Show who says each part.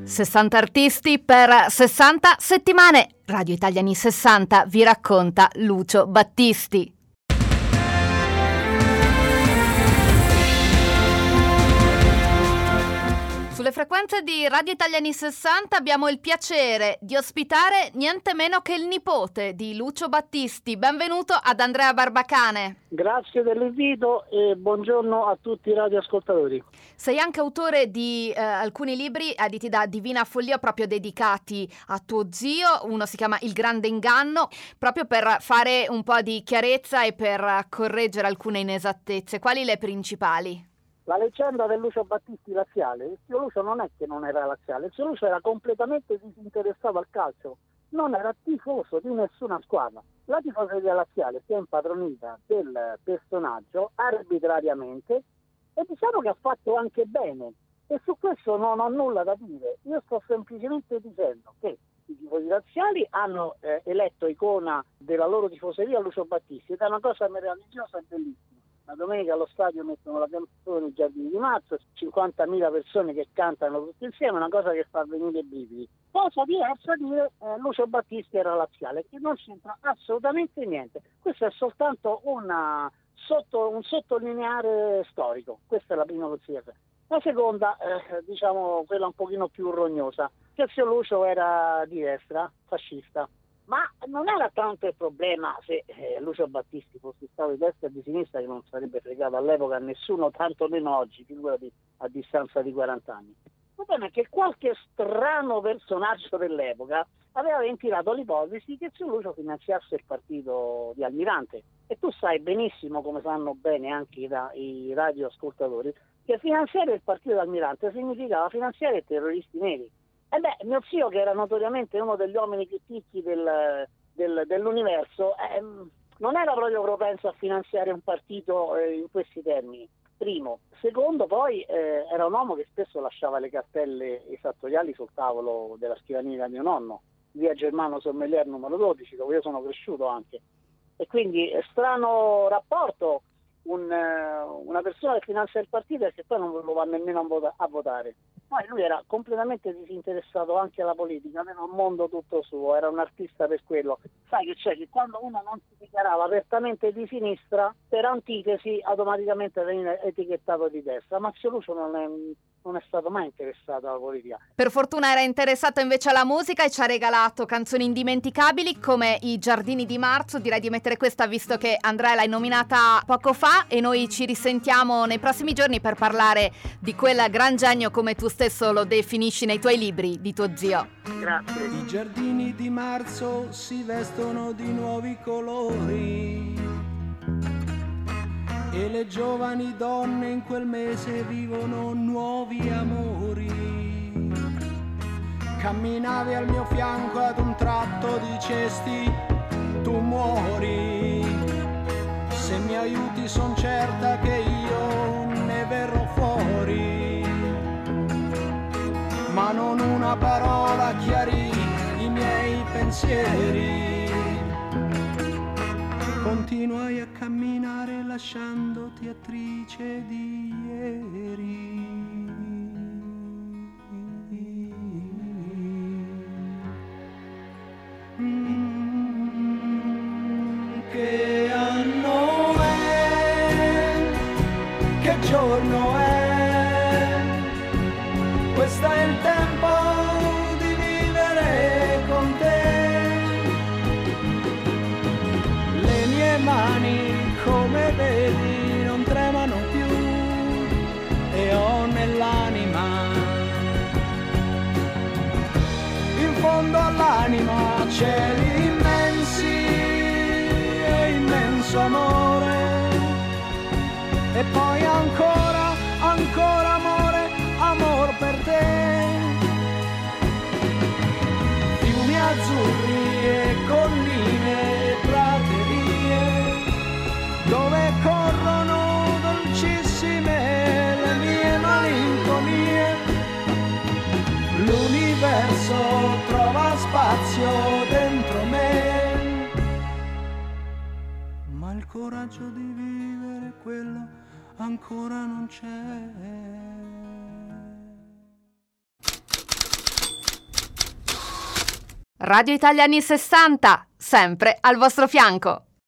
Speaker 1: 60 artisti per 60 settimane. Radio Italia Anni 60 vi racconta Lucio Battisti. Sulle frequenze di Radio Italia Anni 60 abbiamo il piacere di ospitare niente meno che il nipote di Lucio Battisti. Benvenuto ad Andrea Barbacane.
Speaker 2: Grazie dell'invito e buongiorno a tutti i radioascoltatori.
Speaker 1: Sei anche autore di alcuni libri editi da Divina Follia proprio dedicati a tuo zio. Uno si chiama Il Grande Inganno, proprio per fare un po' di chiarezza e per correggere alcune inesattezze. Quali le principali?
Speaker 2: La leggenda del Lucio Battisti laziale. Il zio Lucio non è che non era laziale, il zio Lucio era completamente disinteressato al calcio, non era tifoso di nessuna squadra. La tifoseria laziale si è impadronita del personaggio arbitrariamente e diciamo che ha fatto anche bene, e su questo non ho nulla da dire. Io sto semplicemente dicendo che i tifosi laziali hanno eletto icona della loro tifoseria Lucio Battisti, ed è una cosa meravigliosa e bellissima. La domenica allo stadio mettono la canzone I Giardini di Marzo, 50.000 persone che cantano tutti insieme, una cosa che fa venire i brividi. Cosa diversa dire Lucio Battisti era laziale, che non c'entra assolutamente niente. Questo è soltanto un sottolineare storico. Questa è la prima considerazione. La seconda, diciamo quella un pochino più rognosa, che il zio Lucio era di destra, fascista. Ma non era tanto il problema se Lucio Battisti fosse stato di destra o di sinistra, che non sarebbe fregato all'epoca a nessuno, tanto meno oggi, figurati a distanza di 40 anni. Il problema è che qualche strano personaggio dell'epoca aveva ventilato l'ipotesi che zio Lucio finanziasse il partito di Almirante. E tu sai benissimo, come sanno bene anche i radioascoltatori, che finanziare il partito di Almirante significava finanziare i terroristi neri. Mio zio, che era notoriamente uno degli uomini più ticchi dell'universo, non era proprio propenso a finanziare un partito in questi termini. Primo. Secondo, poi era un uomo che spesso lasciava le cartelle esattoriali sul tavolo della scrivania di mio nonno, via Germano Sommelier numero 12, dove io sono cresciuto anche. E quindi strano rapporto una persona che finanzia il partito e che poi non lo va nemmeno a votare. Poi lui era completamente disinteressato anche alla politica, aveva un mondo tutto suo, era un artista per quello. Sai che c'è, che quando uno non si dichiarava apertamente di sinistra, per antitesi automaticamente veniva etichettato di destra, ma zio Lucio non è stato mai interessato alla politica.
Speaker 1: Per fortuna era interessato invece alla musica e ci ha regalato canzoni indimenticabili come I Giardini di Marzo. Direi di mettere questa, visto che Andrea l'hai nominata poco fa, e noi ci risentiamo nei prossimi giorni per parlare di quel gran genio, come tu stesso lo definisci nei tuoi libri, di tuo zio.
Speaker 2: Grazie.
Speaker 3: I giardini di marzo si vestono di nuovi colori e le giovani donne in quel mese vivono nuovi amori. Camminavi al mio fianco, ad un tratto dicesti tu muori. Se mi aiuti son certa che io ne verrò fuori. Ma non una parola chiarì i miei pensieri. Continuai a camminare lasciandoti attrice di ieri. Che anno è? Che giorno è? Questo è il tempo di vivere con te. Le mie mani, come vedi, non tremano più e ho nell'anima, in fondo all'anima, cieli immensi e immenso amore. E poi ancora, ancora amore, amor per te. Fiumi azzurri e colline e praterie, dove corrono dolcissime le mie malinconie. L'universo trova spazio dentro me, ma il coraggio di vivere quello ancora non c'è.
Speaker 1: Radio Italia anni 60, sempre al vostro fianco.